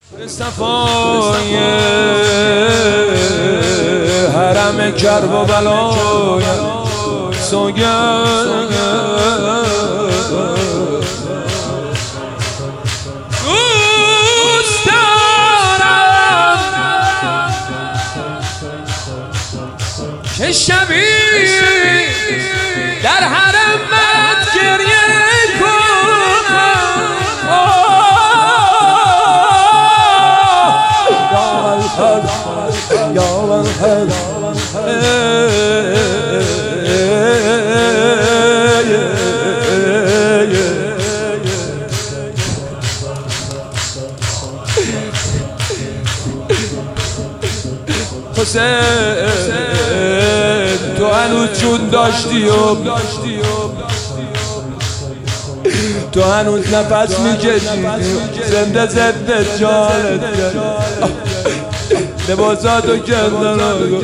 صفای حرم کرب و بلای سوگند دوست دارم که شبی در حرم برات گریه یا من حسین تو هنوز جون داشتی و تو هنوز نفس میکشی زنده زنده جانت لباساتو کندن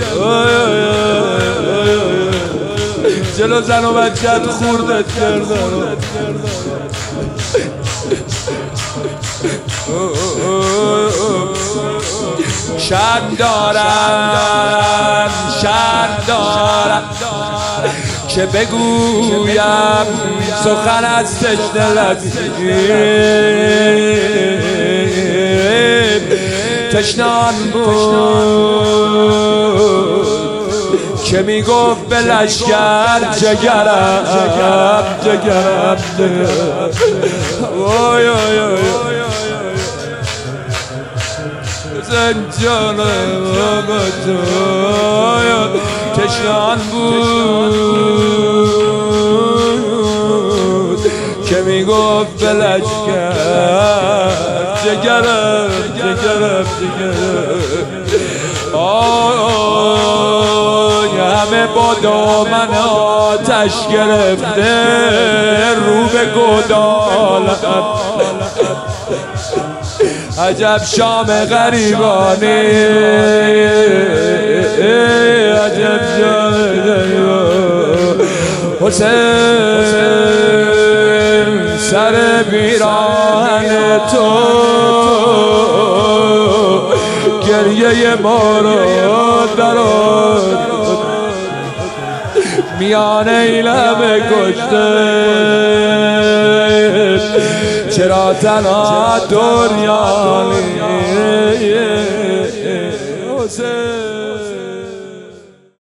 جلو زن و بچت خوردت کردن شرط دارم که بگویم سخن از تشنه تشنان بود که میگفت به لشکر جگرم زنجانم تشنان بود که میگفت به لشکر جگرم همه با دامن آتش گرفته رو به گودالت عجب شام غریبانی عجب شام غریبانی حسین سر بیران تو گریه ما رو درآورد میانه لب کشته چرا تنها دوریانی حسین